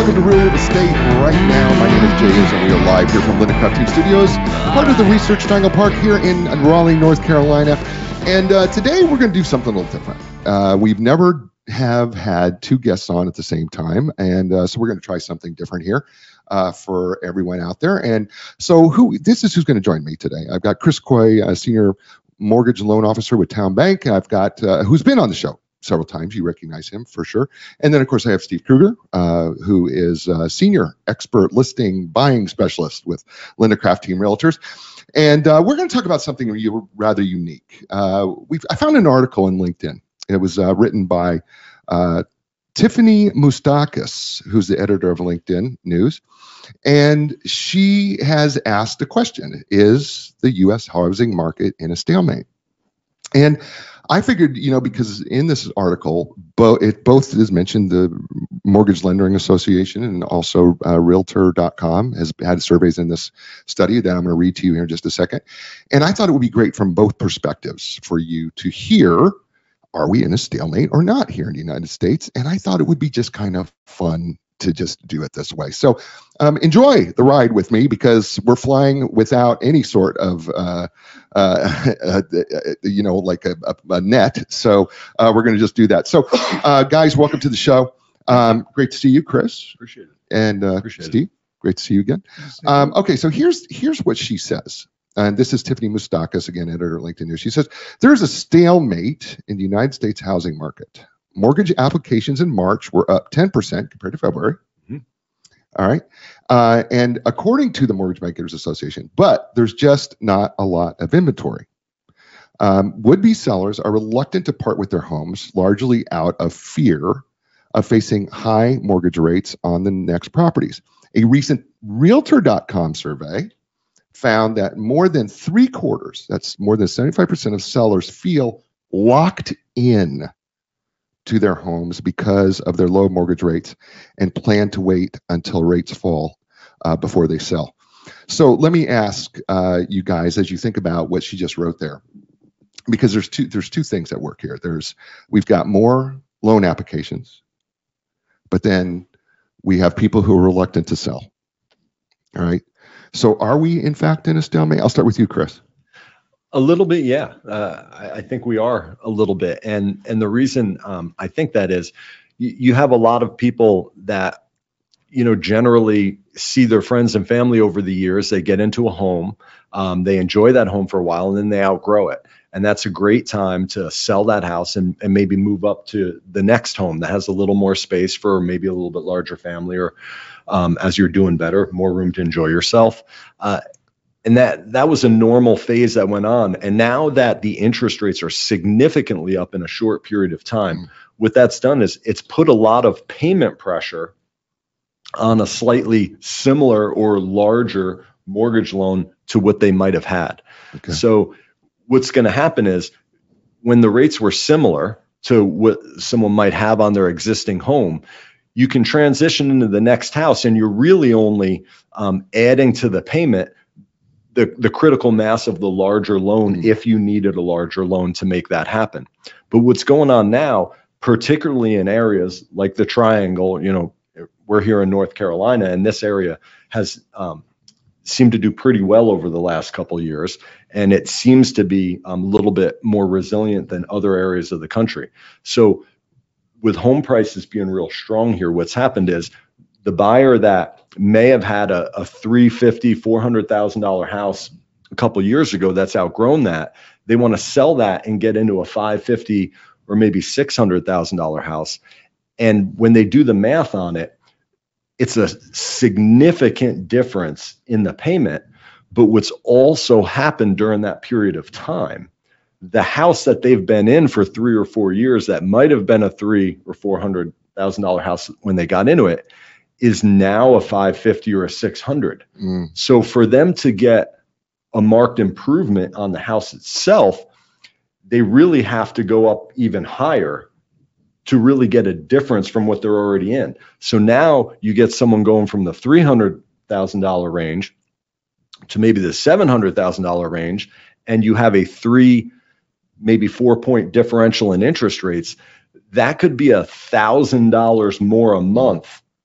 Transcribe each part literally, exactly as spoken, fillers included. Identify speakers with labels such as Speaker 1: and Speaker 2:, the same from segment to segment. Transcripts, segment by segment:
Speaker 1: welcome to Real Estate Right Now. My name is James, and we are live here from Lindencraft Team Studios, part of the Research Triangle Park here in Raleigh, North Carolina. And uh, today we're going to do something a little different. Uh, we've never have had two guests on at the same time, and uh, so we're going to try something different here uh, for everyone out there. And so, who this is who's going to join me today. I've got Chris Coy, a senior mortgage loan officer with Town Bank. I've got uh, who's been on the show several times. You recognize him for sure. And then, of course, I have Steve Kruger, uh, who is a senior expert listing buying specialist with Lindencraft Team Realtors. And uh, we're going to talk about something rather unique. Uh, we've, I found an article in LinkedIn. It was uh, written by uh, Tiffany Moustakis, who's the editor of LinkedIn News. And she has asked a question: is the U S housing market in a stalemate? And I figured, you know, because in this article, bo- it both is mentioned the Mortgage Lending Association and also uh, Realtor dot com has had surveys in this study that I'm going to read to you here in just a second. And I thought it would be great from both perspectives for you to hear, are we in a stalemate or not here in the United States? And I thought it would be just kind of fun to just do it this way. So um, enjoy the ride with me, because we're flying without any sort of, uh, uh, uh, you know, like a, a, a net. So uh, we're going to just do that. So uh, guys, welcome to the show. Um, great to see you, Chris.
Speaker 2: Appreciate it.
Speaker 1: And uh,
Speaker 2: Appreciate
Speaker 1: Steve,
Speaker 2: it.
Speaker 1: Great to see you again. Um, okay, so here's here's what she says. And this is Tiffany Moustakis, again, editor of LinkedIn News. She says, there's a stalemate in the United States housing market. Mortgage applications in March were up ten percent compared to February. Mm-hmm. All right. Uh, and according to the Mortgage Bankers Association, but there's just not a lot of inventory. Um, would-be sellers are reluctant to part with their homes, largely out of fear of facing high mortgage rates on the next properties. A recent Realtor dot com survey found that more than three quarters, that's more than seventy-five percent of sellers, feel locked in to their homes because of their low mortgage rates and plan to wait until rates fall uh, before they sell. So let me ask uh, you guys, as you think about what she just wrote there, because there's two there's two things at work here. There's we've got more loan applications, but then we have people who are reluctant to sell. All right. So are we in fact in a stalemate? I'll start with you, Chris.
Speaker 2: A little bit, yeah. Uh, I, I think we are a little bit, and and the reason um, I think that is, you, you have a lot of people that, you know, generally see their friends and family over the years. They get into a home, um, they enjoy that home for a while, and then they outgrow it, and that's a great time to sell that house and and maybe move up to the next home that has a little more space for maybe a little bit larger family, or um, as you're doing better, more room to enjoy yourself. Uh, And that that was a normal phase that went on. And now that the interest rates are significantly up in a short period of time, mm. what that's done is it's put a lot of payment pressure on a slightly similar or larger mortgage loan to what they might have had. Okay. So what's going to happen is, when the rates were similar to what someone might have on their existing home, you can transition into the next house, and you're really only um, adding to the payment The, the critical mass of the larger loan, mm-hmm. if you needed a larger loan to make that happen. But what's going on now, particularly in areas like the Triangle, you know, we're here in North Carolina, and this area has um, seemed to do pretty well over the last couple of years, and it seems to be um, a little bit more resilient than other areas of the country. So with home prices being real strong here, what's happened is the buyer that may have had a, a three hundred fifty thousand dollars, four hundred thousand dollars house a couple of years ago that's outgrown that, they want to sell that and get into a five hundred fifty thousand dollars or maybe six hundred thousand dollars house. And when they do the math on it, it's a significant difference in the payment. But what's also happened during that period of time, the house that they've been in for three or four years that might have been a three or four hundred thousand dollars house when they got into it, is now a five hundred fifty thousand dollars or a six hundred thousand dollars. Mm. So for them to get a marked improvement on the house itself, they really have to go up even higher to really get a difference from what they're already in. So now you get someone going from the three hundred thousand dollars range to maybe the seven hundred thousand dollars range, and you have a three, maybe four point differential in interest rates. That could be a thousand dollars more a month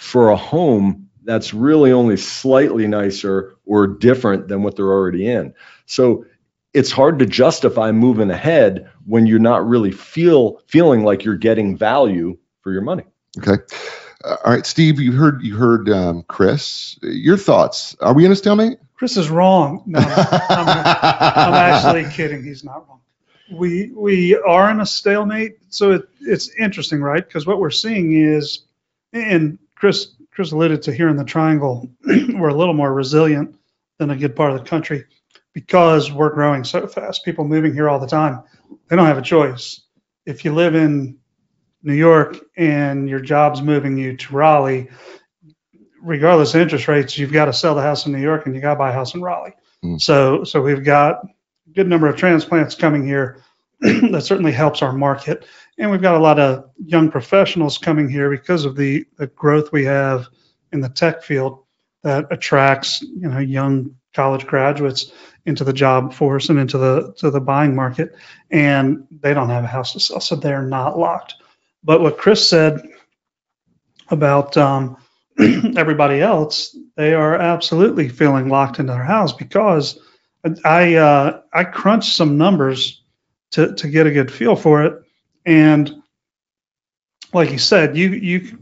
Speaker 2: for a home that's really only slightly nicer or different than what they're already in. So it's hard to justify moving ahead when you're not really feel feeling like you're getting value for your money.
Speaker 1: Okay. Uh, all right, Steve, you heard you heard um, Chris. Your thoughts? Are we in a stalemate?
Speaker 3: Chris is wrong. No, I'm, I'm actually kidding. He's not wrong. We we are in a stalemate. So it, it's interesting, right? Because what we're seeing is, and Chris Chris alluded to here in the Triangle, we're a little more resilient than a good part of the country because we're growing so fast. People moving here all the time. They don't have a choice. If you live in New York and your job's moving you to Raleigh, regardless of interest rates, you've got to sell the house in New York and you got to buy a house in Raleigh. Mm. So, so we've got a good number of transplants coming here. That certainly helps our market. And we've got a lot of young professionals coming here because of the, the growth we have in the tech field that attracts, you know, young college graduates into the job force and into the to the buying market. And they don't have a house to sell, so they're not locked. But what Chris said about um, everybody else, they are absolutely feeling locked into their house because I uh, I crunched some numbers to, to get a good feel for it. And like you said, you you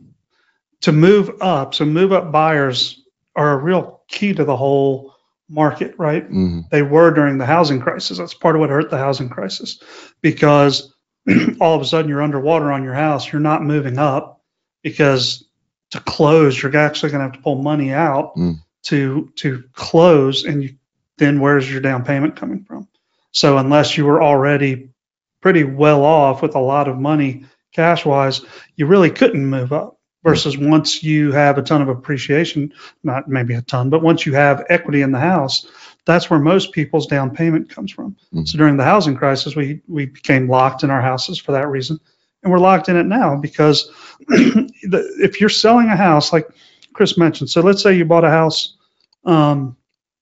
Speaker 3: to move up, so move up buyers are a real key to the whole market, right? Mm-hmm. They were during the housing crisis. That's part of what hurt the housing crisis because all of a sudden you're underwater on your house. You're not moving up because to close, you're actually going to have to pull money out mm. to to close. And you, then where's your down payment coming from? So unless you were already pretty well off with a lot of money cash wise, you really couldn't move up. Versus mm. once you have a ton of appreciation, not maybe a ton, but once you have equity in the house, that's where most people's down payment comes from. Mm-hmm. So during the housing crisis, we we became locked in our houses for that reason. And we're locked in it now because the, if you're selling a house, like Chris mentioned, so let's say you bought a house um,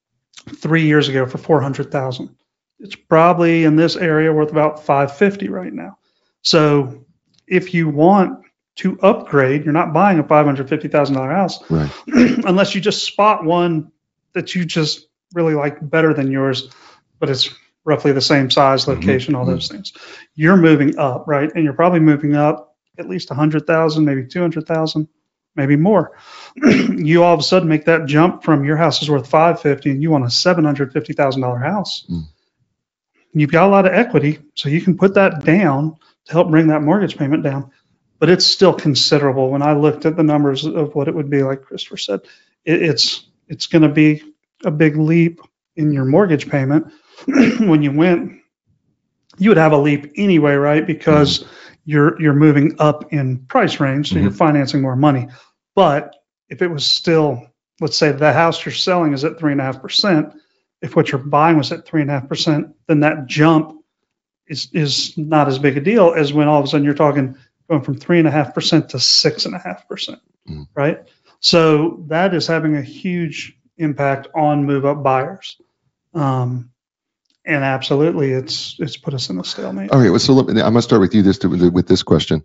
Speaker 3: three years ago for four hundred thousand dollars. It's probably in this area worth about five hundred fifty thousand dollars right now. So if you want to upgrade, you're not buying a five hundred fifty thousand dollars house, right? Unless you just spot one that you just really like better than yours, but it's roughly the same size, location, mm-hmm. all those things. You're moving up, right? And you're probably moving up at least one hundred thousand, maybe two hundred thousand, maybe more. You all of a sudden make that jump from your house is worth five hundred fifty and you want a seven hundred fifty thousand dollars house. Mm. You've got a lot of equity, so you can put that down to help bring that mortgage payment down, but it's still considerable. When I looked at the numbers of what it would be, like Christopher said, it, it's it's going to be a big leap in your mortgage payment. When you went, you would have a leap anyway, right? Because mm-hmm. you're you're moving up in price range, so mm-hmm. you're financing more money. But if it was still, let's say the house you're selling is at three and a half percent, if what you're buying was at three and a half percent, then that jump is is not as big a deal as when all of a sudden you're talking going from three and a half percent to six and a half percent, right? So that is having a huge impact on move up buyers. Um, and absolutely it's, it's put us in a stalemate.
Speaker 1: Okay. Well, so let me, I'm going to start with you this, with this question.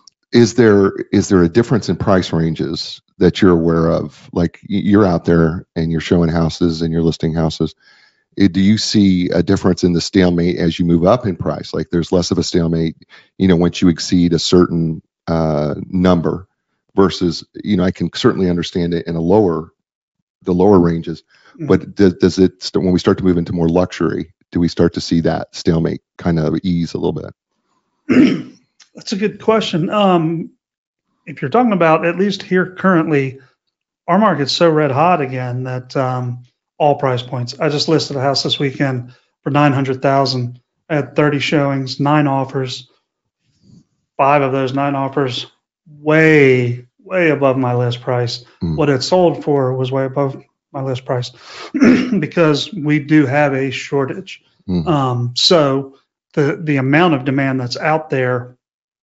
Speaker 1: Is there, is there a difference in price ranges that you're aware of? Like you're out there and you're showing houses and you're listing houses. Do you see a difference in the stalemate as you move up in price? Like there's less of a stalemate, you know, once you exceed a certain uh, number versus, you know, I can certainly understand it in a lower the lower ranges, but does, does it, when we start to move into more luxury, do we start to see that stalemate kind of ease a little bit?
Speaker 3: That's a good question. Um, if you're talking about, at least here currently, our market's so red hot again that um, all price points. I just listed a house this weekend for nine hundred thousand dollars. I had thirty showings, nine offers, five of those nine offers way way above my list price. Mm. What it sold for was way above my list price because we do have a shortage. Mm. Um, so the, the amount of demand that's out there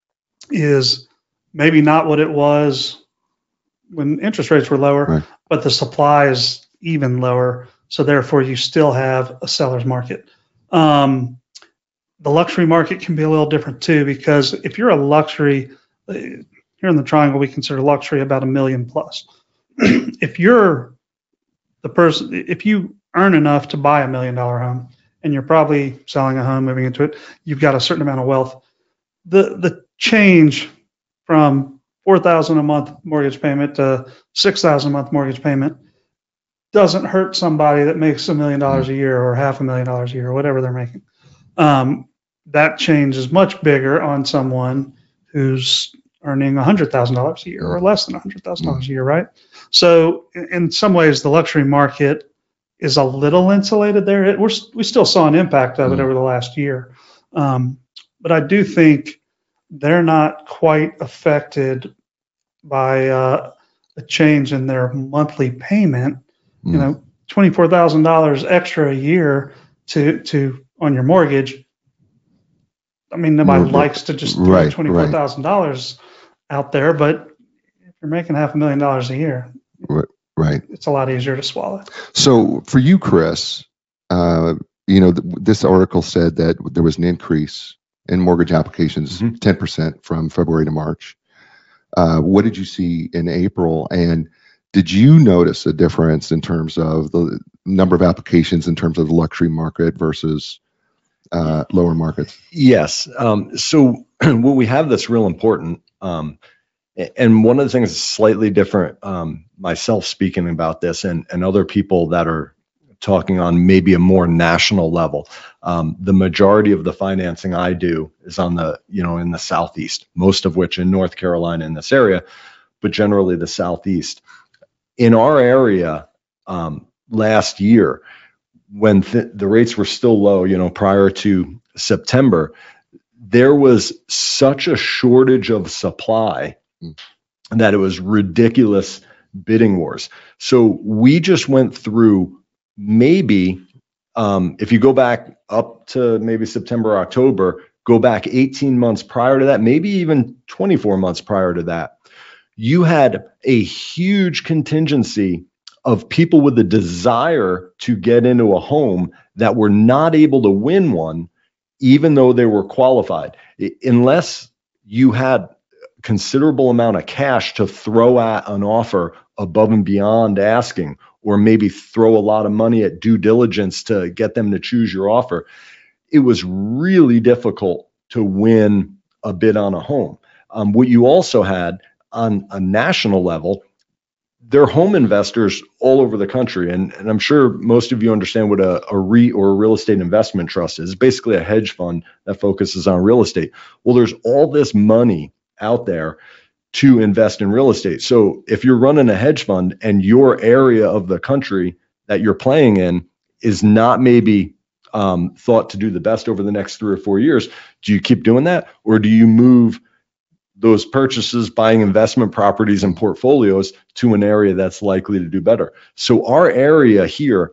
Speaker 3: is maybe not what it was when interest rates were lower, right. but the supply is even lower. So therefore you still have a seller's market. Um, the luxury market can be a little different too, because if you're a luxury, here's here in the Triangle, we consider luxury about a million plus. If you're the person, if you earn enough to buy a million dollar home, and you're probably selling a home, moving into it, you've got a certain amount of wealth. The the change from four thousand a month mortgage payment to six thousand a month mortgage payment doesn't hurt somebody that makes a million dollars a year or half a million dollars a year or whatever they're making. Um, that change is much bigger on someone who's earning one hundred thousand dollars a year or less than one hundred thousand dollars a year, right? So in some ways, the luxury market is a little insulated there. It, we're, we still saw an impact of it over the last year. Um, but I do think they're not quite affected by uh, a change in their monthly payment. Mm. You know, twenty-four thousand dollars extra a year to to on your mortgage. I mean, nobody mm-hmm. likes to just throw right, twenty-four thousand right. dollars out there, but if you're making half a million dollars a year,
Speaker 1: right, right, it's
Speaker 3: a lot easier to swallow.
Speaker 1: So for you, Chris, uh, you know, th- this article said that there was an increase in mortgage applications, mm-hmm. ten percent from February to March. Uh, what did you see in April? And did you notice a difference in terms of the number of applications in terms of the luxury market versus uh, lower markets?
Speaker 2: Yes. Um, so what we have that's real important, um, and one of the things that's slightly different, um, myself speaking about this and, and other people that are talking on maybe a more national level. Um, the majority of the financing I do is on the, you know, in the Southeast, most of which in North Carolina in this area, but generally the Southeast. In our area, um, last year, when th- the rates were still low, you know, prior to September, there was such a shortage of supply mm. that it was ridiculous bidding wars. So we just went through maybe, um, if you go back up to maybe September, October, go back eighteen months prior to that, maybe even twenty-four months prior to that, you had a huge contingency of people with the desire to get into a home that were not able to win one, even though they were qualified. Unless you had considerable amount of cash to throw at an offer above and beyond asking, or maybe throw a lot of money at due diligence to get them to choose your offer, it was really difficult to win a bid on a home. Um, what you also had on a national level, there are home investors all over the country. And, and I'm sure most of you understand what a, a REIT or a real estate investment trust is. It's basically a hedge fund that focuses on real estate. Well, there's all this money out there to invest in real estate. So if you're running a hedge fund and your area of the country that you're playing in is not maybe um, thought to do the best over the next three or four years, do you keep doing that? Or do you move those purchases, buying investment properties and portfolios to an area that's likely to do better? So our area here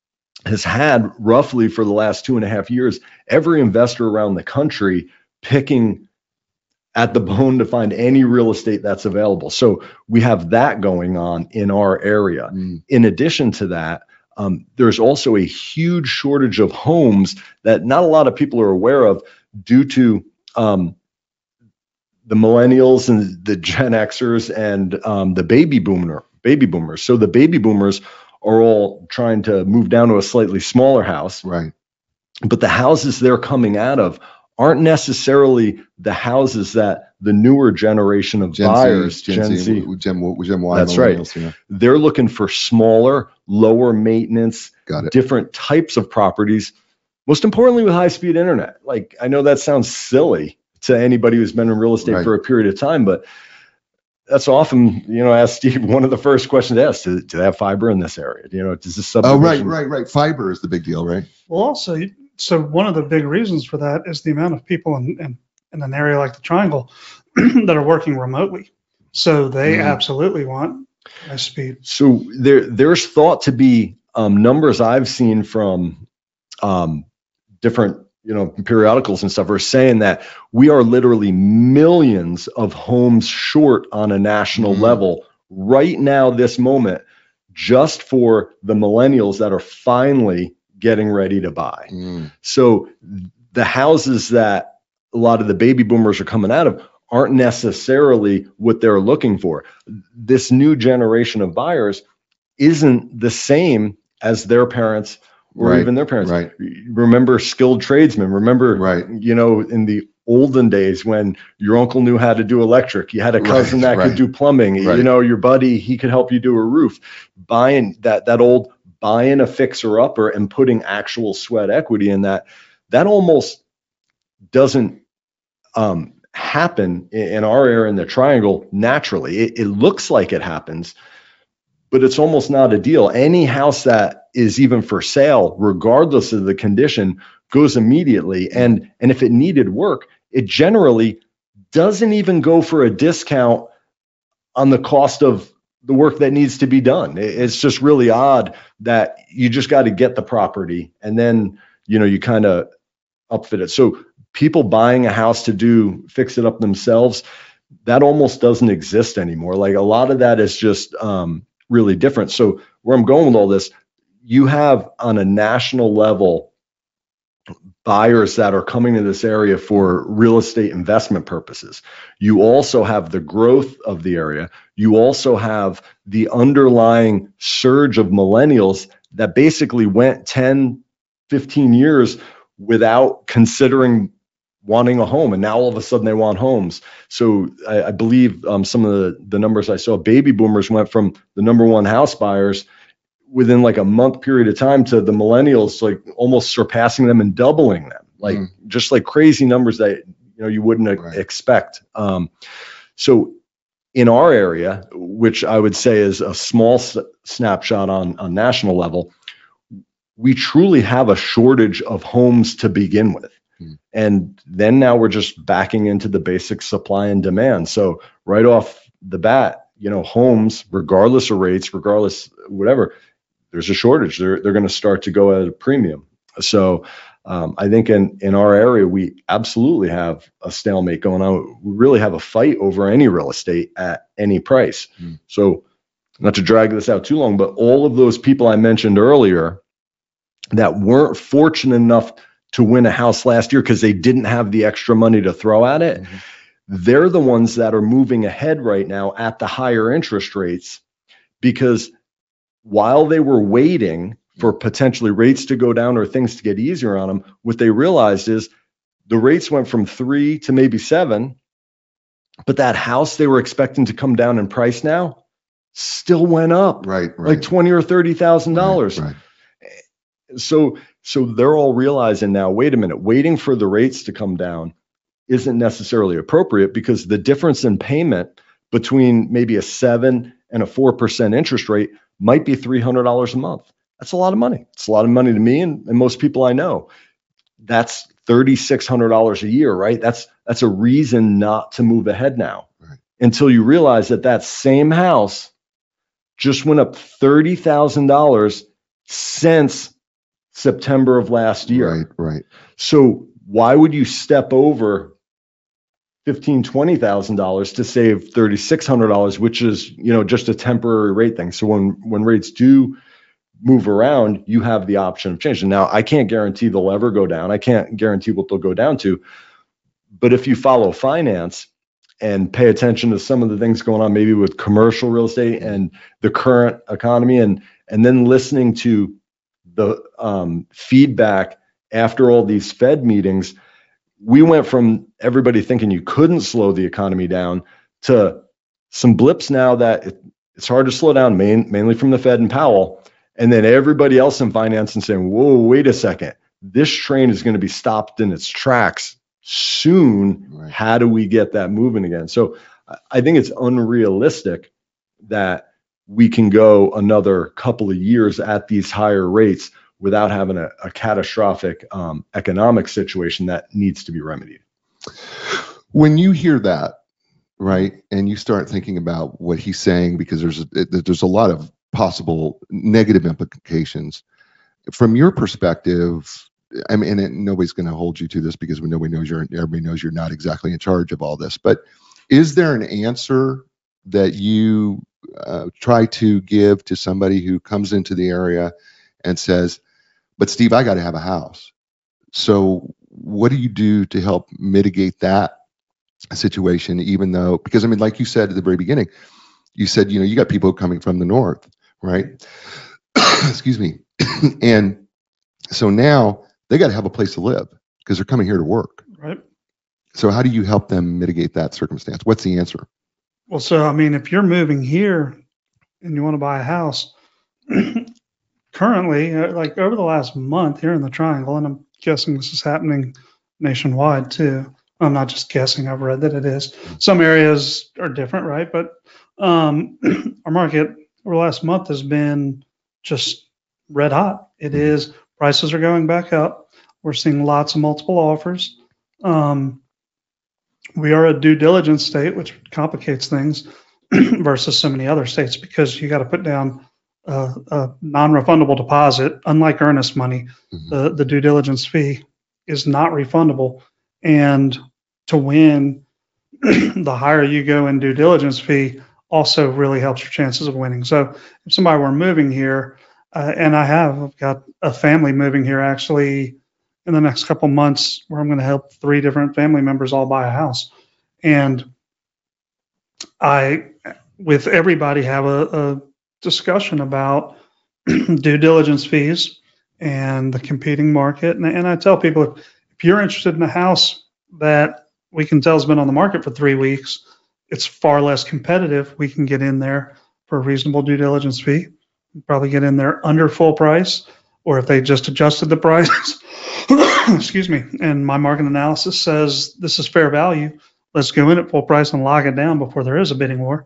Speaker 2: has had roughly for the last two and a half years, every investor around the country picking at the bone to find any real estate that's available. So we have that going on in our area. Mm. In addition to that, um, there's also a huge shortage of homes that not a lot of people are aware of due to um, the millennials and the Gen Xers and um, the baby boomer, baby boomers. So the baby boomers are all trying to move down to a slightly smaller house.
Speaker 1: Right.
Speaker 2: But the houses they're coming out of aren't necessarily the houses that the newer generation of
Speaker 1: Gen
Speaker 2: buyers,
Speaker 1: Z, Gen, Gen Z, Z Gen, Gen Y.
Speaker 2: That's right. Yeah. They're looking for smaller, lower maintenance,
Speaker 1: Got it.
Speaker 2: different types of properties. Most importantly, with high-speed internet. Like, I know that sounds silly to anybody who's been in real estate right. for a period of time, but that's often, you know, ask Steve, one of the first questions asked, do, do they have fiber in this area? You know, does this subdivision?
Speaker 1: Oh, right, right, right. Fiber is the big deal, right?
Speaker 3: Well, also, so one of the big reasons for that is the amount of people in, in, in an area like the Triangle that are working remotely. So they mm. absolutely want high speed.
Speaker 2: So there, there's thought to be um, numbers I've seen from um, different, you know, periodicals and stuff are saying that we are literally millions of homes short on a national mm. level right now, this moment, just for the millennials that are finally getting ready to buy. Mm. So the houses that a lot of the baby boomers are coming out of aren't necessarily what they're looking for. This new generation of buyers isn't the same as their parents or
Speaker 1: Right,
Speaker 2: even their parents.
Speaker 1: right.
Speaker 2: Remember skilled tradesmen. Remember,
Speaker 1: Right.
Speaker 2: you know, in the olden days when your uncle knew how to do electric, you had a cousin
Speaker 1: Right,
Speaker 2: that
Speaker 1: right.
Speaker 2: could do plumbing,
Speaker 1: Right.
Speaker 2: you know, your buddy, he could help you do a roof. Buying that, that old buying a fixer upper and putting actual sweat equity in that, that almost doesn't um, happen in, in our area in the triangle naturally. It, it looks like it happens, but it's almost not a deal. Any house that is even for sale, regardless of the condition, goes immediately. And, and if it needed work, it generally doesn't even go for a discount on the cost of the work that needs to be done. It- It's just really odd that you just got to get the property and then, you know, you kind of upfit it. So people buying a house to do, fix it up themselves, that almost doesn't exist anymore. Like a lot of that is just um, really different. So where I'm going with all this, you have on a national level buyers that are coming to this area for real estate investment purposes. You also have the growth of the area. You also have the underlying surge of millennials that basically went ten, fifteen years without considering wanting a home. And now all of a sudden they want homes. So I, I believe um, some of the, the numbers I saw, baby boomers went from the number one house buyers within like a month period of time to the millennials, like almost surpassing them and doubling them, like
Speaker 1: Mm.
Speaker 2: just like crazy numbers that, you know, you wouldn't
Speaker 1: Right.
Speaker 2: expect. Um, so in our area, which I would say is a small s- snapshot on a national level, we truly have a shortage of homes to begin with.
Speaker 1: Mm.
Speaker 2: And then now we're just backing into the basic supply and demand. So right off the bat, you know, homes, regardless of rates, regardless whatever, there's a shortage. They're they're going to start to go at a premium. So um, I think in in our area we absolutely have a stalemate going on. We really have a fight over any real estate at any price.
Speaker 1: Mm.
Speaker 2: So not to drag this out too long, but all of those people I mentioned earlier that weren't fortunate enough to win a house last year because they didn't have the extra money to throw at it,
Speaker 1: Mhm.
Speaker 2: they're the ones that are moving ahead right now at the higher interest rates because while they were waiting for potentially rates to go down or things to get easier on them, what they realized is the rates went from three to maybe seven, but that house they were expecting to come down in price now still went up
Speaker 1: Right, right.
Speaker 2: like twenty or thirty thousand dollars.
Speaker 1: Right, right.
Speaker 2: So, so they're all realizing now, wait a minute, waiting for the rates to come down isn't necessarily appropriate because the difference in payment between maybe a seven and a four percent interest rate might be three hundred dollars a month. That's a lot of money. It's a lot of money to me and, and most people I know. That's three thousand six hundred dollars a year, right? That's that's a reason not to move ahead now.
Speaker 1: Right.
Speaker 2: Until you realize that that same house just went up thirty thousand dollars since September of last year.
Speaker 1: Right, right.
Speaker 2: So why would you step over fifteen, twenty thousand dollars to save thirty six hundred dollars, which is, you know, just a temporary rate thing. So when when rates do move around, you have the option of changing. Now, I can't guarantee they'll ever go down. I can't guarantee what they'll go down to. But if you follow finance and pay attention to some of the things going on, maybe with commercial real estate and the current economy, and and then listening to the um, feedback after all these Fed meetings, we went from everybody thinking you couldn't slow the economy down to some blips now that it, it's hard to slow down, main, mainly from the Fed and Powell. And then everybody else in finance and saying, whoa, wait a second, this train is going to be stopped in its tracks soon.
Speaker 1: Right.
Speaker 2: How do we get that moving again? So I- I think it's unrealistic that we can go another couple of years at these higher rates without having a, a catastrophic um, economic situation that needs to be remedied.
Speaker 1: When you hear that, right, and you start thinking about what he's saying, because there's a, there's a lot of possible negative implications from your perspective. I mean, and nobody's going to hold you to this because we nobody knows you're everybody knows you're not exactly in charge of all this. But is there an answer that you uh, try to give to somebody who comes into the area and says, "But Steve, I got to have a house." So, what do you do to help mitigate that situation, even though, because I mean, like you said at the very beginning, you said, you know, you got people coming from the north, right? Excuse me. And so now they got to have a place to live because they're coming here to work.
Speaker 3: Right.
Speaker 1: So how do you help them mitigate that circumstance? What's the answer?
Speaker 3: Well, so, I mean, if you're moving here and you want to buy a house, currently, uh, like over the last month here in the Triangle, and I'm guessing this is happening nationwide too. I'm not just guessing, I've read that it is. Some areas are different, right? But um, our market over the last month has been just red hot. It is, prices are going back up. We're seeing lots of multiple offers. Um, we are a due diligence state, which complicates things versus so many other states because you got to put down a, a non-refundable deposit. Unlike earnest money,
Speaker 1: Mhm.
Speaker 3: the, the due diligence fee is not refundable. And to win, the higher you go in due diligence fee also really helps your chances of winning. So if somebody were moving here, uh, and I have, I've got a family moving here actually in the next couple months where I'm going to help three different family members all buy a house. And I, with everybody, have a, a discussion about due diligence fees and the competing market. And, and I tell people, if, if you're interested in a house that we can tell has been on the market for three weeks, it's far less competitive. We can get in there for a reasonable due diligence fee, probably get in there under full price, or if they just adjusted the price, excuse me, and my market analysis says this is fair value, let's go in at full price and lock it down before there is a bidding war.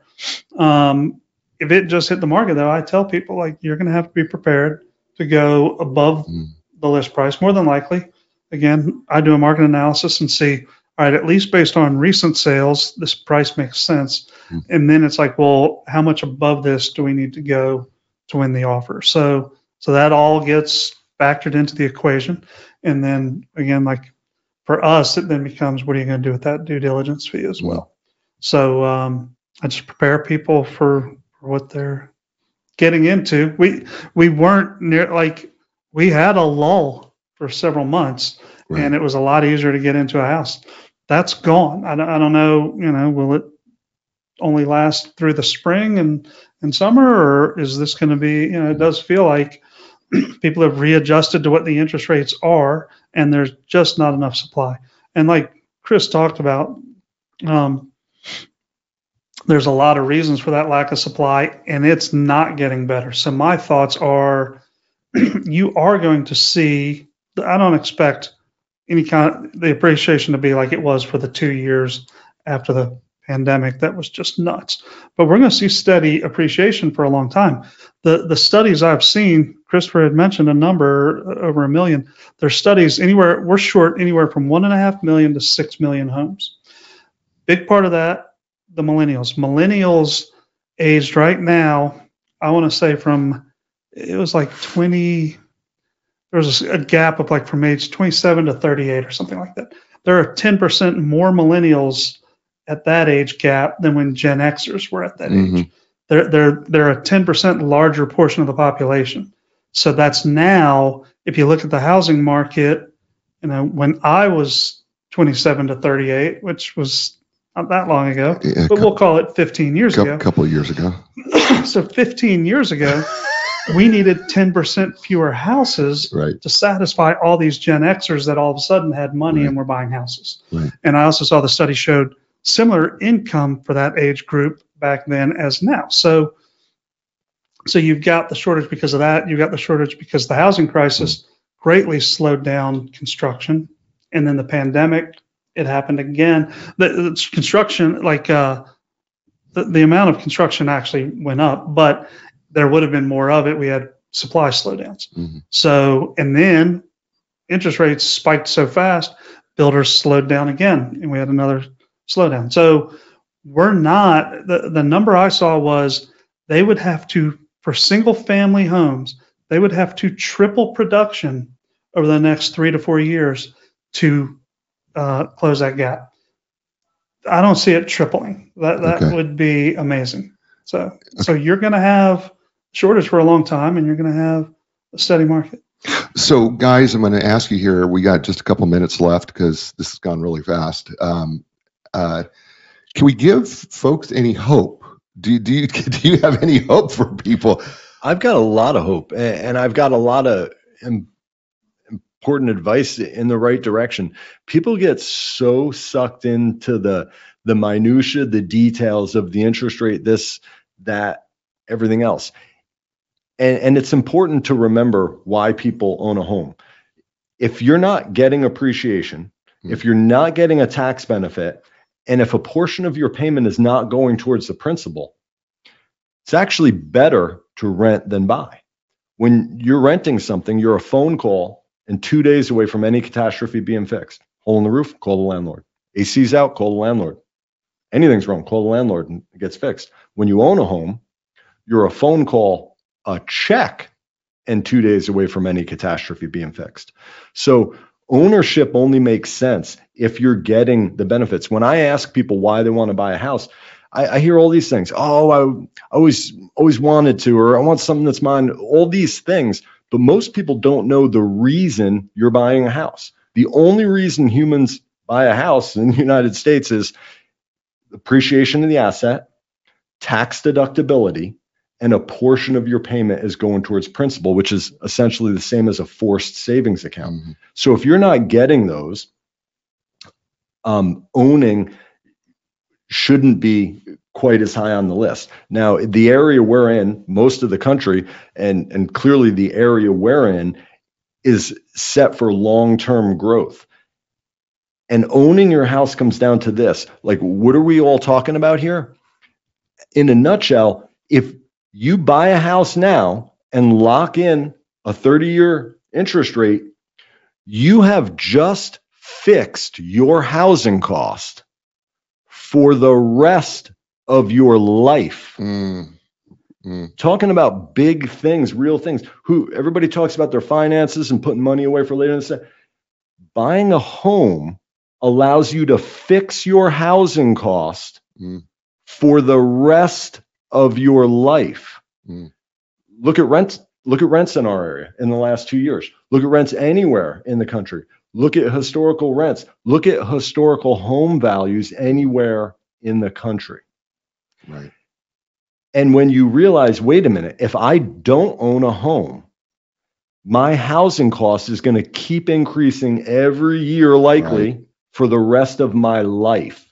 Speaker 3: Um, if it just hit the market, though, I tell people, like, you're going to have to be prepared to go above
Speaker 1: Mm.
Speaker 3: the list price, more than likely. Again, I do a market analysis and see, all right, at least based on recent sales, this price makes sense.
Speaker 1: Mm.
Speaker 3: And then it's like, well, how much above this do we need to go to win the offer? So, so that all gets factored into the equation. And then again, like for us, it then becomes, what are you going to do with that due diligence fee as well? So um, I just prepare people for, for what they're getting into. We we weren't near, like we had a lull for several months,
Speaker 1: Right.
Speaker 3: and it was a lot easier to get into a house. That's gone. I don't, I don't know, you know, will it only last through the spring and, and summer, or is this going to be, you know, it does feel like people have readjusted to what the interest rates are, and there's just not enough supply. And like Chris talked about, um, there's a lot of reasons for that lack of supply, and it's not getting better. So my thoughts are you are going to see, I don't expect any kind of the appreciation to be like it was for the two years after the pandemic. That was just nuts. But we're going to see steady appreciation for a long time. The the studies I've seen, Christopher had mentioned a number over a million. There's studies anywhere, we're short anywhere from one and a half million to six million homes. Big part of that, the millennials. Millennials aged right now, I want to say from, it was like twenty, there was a gap of like from age twenty-seven to thirty-eight or something like that. There are ten percent more millennials at that age gap than when Gen Xers were at that
Speaker 1: Mhm.
Speaker 3: age. They're, they're, they're a ten percent larger portion of the population. So that's now, if you look at the housing market, you know, when I was twenty-seven to thirty-eight, which was not that long ago,
Speaker 1: Yeah,
Speaker 3: but we'll call it fifteen years
Speaker 1: a
Speaker 3: ago.
Speaker 1: couple of years ago.
Speaker 3: So fifteen years ago, we needed ten percent fewer houses
Speaker 1: Right.
Speaker 3: to satisfy all these Gen Xers that all of a sudden had money
Speaker 1: Right.
Speaker 3: and were buying houses.
Speaker 1: Right.
Speaker 3: And I also saw the study showed similar income for that age group back then as now. So, so you've got the shortage because of that. You've got the shortage because the housing crisis greatly slowed down construction. And then the pandemic, it happened again. The, the construction, like uh, the, the amount of construction actually went up, but there would have been more of it. We had supply slowdowns.
Speaker 1: Mhm.
Speaker 3: So, and then interest rates spiked so fast, builders slowed down again, and we had another slowdown. So we're not, the, the number I saw was they would have to, for single family homes, they would have to triple production over the next three to four years to uh, close that gap. I don't see it tripling. That that
Speaker 1: Okay.
Speaker 3: would be amazing. So so you're going to have shortage for a long time, and you're going to have a steady market.
Speaker 1: So, guys, I'm going to ask you here. We got just a couple minutes left because this has gone really fast. Um, Uh, can we give folks any hope? Do, do you do you have any hope for people?
Speaker 2: I've got a lot of hope, and I've got a lot of important advice in the right direction. People get so sucked into the the minutia, the details of the interest rate, this, that, everything else. And, and it's important to remember why people own a home. If you're not getting appreciation, mm-hmm. if you're not getting a tax benefit, and if a portion of your payment is not going towards the principal, it's actually better to rent than buy. When you're renting something, you're a phone call and two days away from any catastrophe being fixed. Hole in the roof, call the landlord. A C's out, call the landlord. Anything's wrong, call the landlord and it gets fixed. When you own a home, you're a phone call, a check, and two days away from any catastrophe being fixed. So ownership only makes sense if you're getting the benefits. When I ask people why they want to buy a house, I, I hear all these things. Oh, I always always wanted to, or I want something that's mine, all these things. But most people don't know the reason you're buying a house. The only reason humans buy a house in the United States is appreciation of the asset, tax deductibility, and a portion of your payment is going towards principal, which is essentially the same as a forced savings account. Mm-hmm. So if you're not getting those, um, owning shouldn't be quite as high on the list. Now, the area we're in, most of the country, and, and clearly the area we're in, is set for long-term growth. And owning your house comes down to this. Like, what are we all talking about here? In a nutshell, if you buy a house now and lock in a thirty-year interest rate, you have just fixed your housing cost for the rest of your life. Mm. Mm. Talking about big things, real things. Who everybody talks about their finances and putting money away for later and stuff. Buying a home allows you to fix your housing cost mm. for the rest of your life. Mm. Look at rents. Look at rents in our area in the last two years. Look at rents anywhere in the country. Look at historical rents. Look at historical home values anywhere in the country.
Speaker 1: Right.
Speaker 2: And when you realize, wait a minute, if I don't own a home, my housing cost is going to keep increasing every year, likely right. for the rest of my life.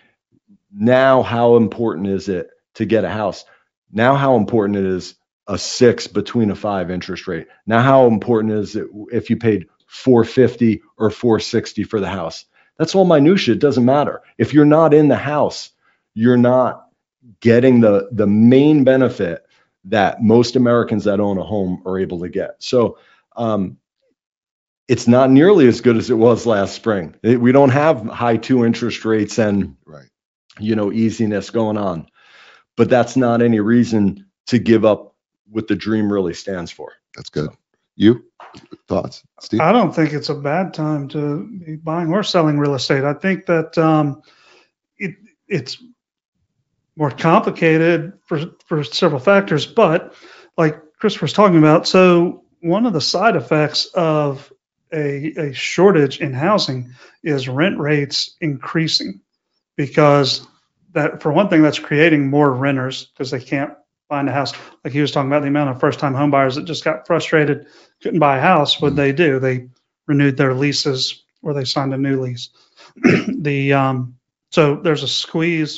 Speaker 2: Now, how important is it to get a house? Now, how important it is a six between a five interest rate? Now, how important is it if you paid four fifty or four sixty for the house? That's all minutia. It doesn't matter. If you're not in the house, you're not getting the, the main benefit that most Americans that own a home are able to get. So um, it's not nearly as good as it was last spring. It, we don't have high two interest rates and
Speaker 1: right.
Speaker 2: you know, easiness going on. But that's not any reason to give up what the dream really stands for.
Speaker 1: That's good. You? Thoughts, Steve?
Speaker 3: I don't think it's a bad time to be buying or selling real estate. I think that um, it it's more complicated for, for several factors, but like Chris was talking about, so one of the side effects of a, a shortage in housing is rent rates increasing, because that, for one thing, that's creating more renters because they can't find a house. Like he was talking about the amount of first-time home buyers that just got frustrated, couldn't buy a house. What'd they do? They renewed their leases or they signed a new lease. the um, so there's a squeeze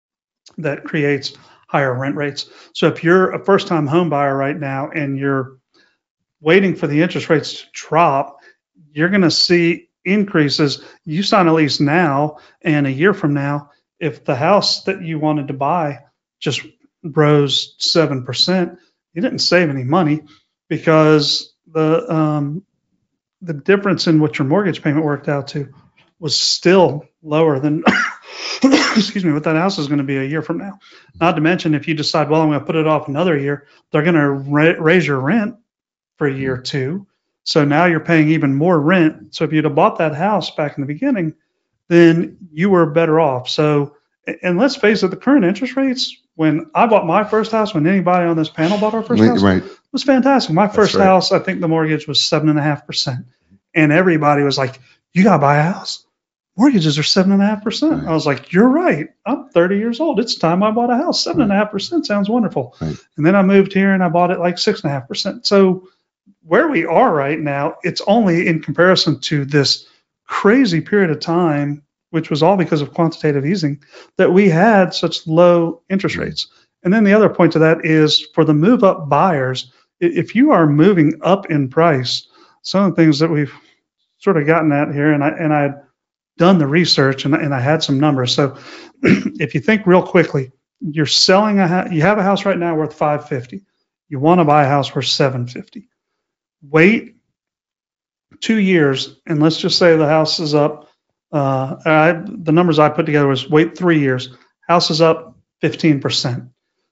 Speaker 3: that creates higher rent rates. So if you're a first-time home buyer right now and you're waiting for the interest rates to drop, you're going to see increases. You sign a lease now, and a year from now, if the house that you wanted to buy just rose seven percent, you didn't save any money, because the um, the difference in what your mortgage payment worked out to was still lower than excuse me, what that house is going to be a year from now. Not to mention, if you decide, well, I'm going to put it off another year, they're going to ra- raise your rent for a year or two. So now you're paying even more rent. So if you'd have bought that house back in the beginning, then you were better off. So, and let's face it, the current interest rates, when I bought my first house, when anybody on this panel bought our first house,
Speaker 1: right.
Speaker 3: it was fantastic. My first
Speaker 1: right.
Speaker 3: house, I think the mortgage was seven and a half percent. And everybody was like, you got to buy a house. mortgages are seven and a half percent.
Speaker 1: Right.
Speaker 3: I was like, you're right. I'm thirty years old. It's time I bought a house. Seven and a half percent sounds wonderful.
Speaker 1: Right.
Speaker 3: And then I moved here and I bought it like six and a half percent. So where we are right now, it's only in comparison to this crazy period of time, which was all because of quantitative easing, that we had such low interest rates. And then the other point to that is for the move up buyers, i- if you are moving up in price, some of the things that we've sort of gotten at here, and I and I had done the research and, and I had some numbers. So if you think real quickly, you're selling a house, you have a house right now worth five fifty. You want to buy a house worth seven fifty. Wait two years, and let's just say the house is up. Uh, I, the numbers I put together was wait three years. House is up fifteen percent.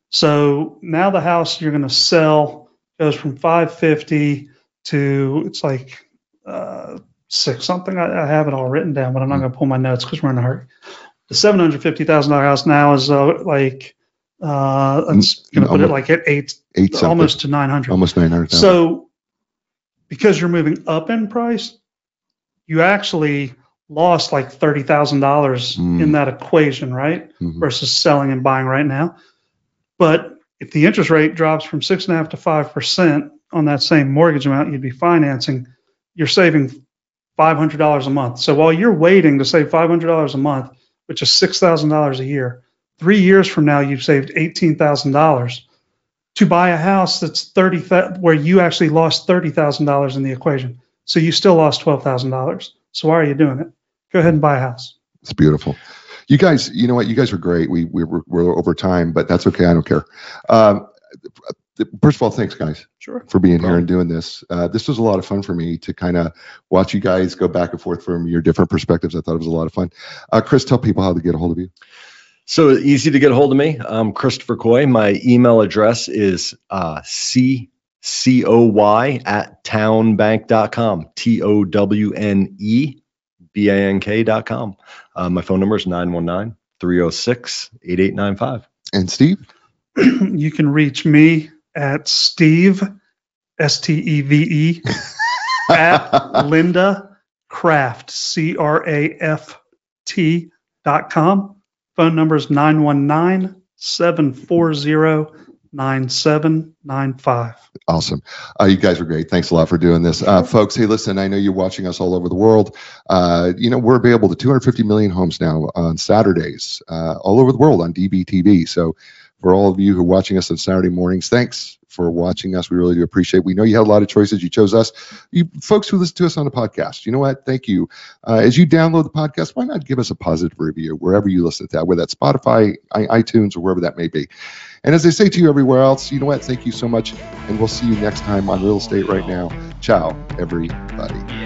Speaker 3: So now the house you're going to sell goes from five fifty to it's like uh, six something. I, I have it all written down, but I'm not going to pull my notes because we're in a hurry. The seven hundred fifty thousand dollar house now is uh, like uh, it's going to put it like at eight,
Speaker 1: Eight something.
Speaker 3: almost to nine hundred.
Speaker 1: Almost nine hundred thousand.
Speaker 3: So because you're moving up in price, you actually lost like thirty thousand dollars
Speaker 1: Mm.
Speaker 3: in that equation, right?
Speaker 1: Mhm.
Speaker 3: Versus selling and buying right now. But if the interest rate drops from six and a half to five percent on that same mortgage amount you'd be financing, you're saving five hundred dollars a month. So while you're waiting to save five hundred dollars a month, which is six thousand dollars a year, three years from now you've saved eighteen thousand dollars to buy a house that's thirty where you actually lost thirty thousand dollars in the equation. So you still lost twelve thousand dollars. So why are you doing it? Go ahead and buy a house.
Speaker 1: It's beautiful. You guys, you know what? You guys are great. We, we we're, we're over time, but that's okay. I don't care. Um, first of all, thanks, guys,
Speaker 3: Sure.
Speaker 1: for being here and doing this. Uh, this was a lot of fun for me to kind of watch you guys go back and forth from your different perspectives. I thought it was a lot of fun. Uh, Chris, tell people how to get a hold of you.
Speaker 2: So easy to get a hold of me. I'm Christopher Coy. My email address is uh, c c o y at townbank dot com. T O W N E B A N K dot com. Uh, my phone number is nine one nine, three oh six, eight eight nine five.
Speaker 1: And Steve?
Speaker 3: You can reach me at Steve, S T E V E, at Linda Craft, C R A F T dot com. Phone number is nine one nine, seven four zero, nine seven nine five.
Speaker 1: Awesome. Uh, you guys are great. Thanks a lot for doing this. Uh, folks, hey, listen, I know you're watching us all over the world. Uh, you know, we're available to two hundred fifty million homes now on Saturdays, uh, all over the world on D B T V. So for all of you who are watching us on Saturday mornings, thanks for watching us. We really do appreciate. We know you had a lot of choices. You chose us. You folks who listen to us on the podcast, you know what? Thank you. Uh, as you download the podcast, why not give us a positive review wherever you listen to that, whether that's Spotify, I, iTunes, or wherever that may be. And as I say to you everywhere else, you know what? Thank you so much. And we'll see you next time on Real Estate Right Now. Ciao, everybody.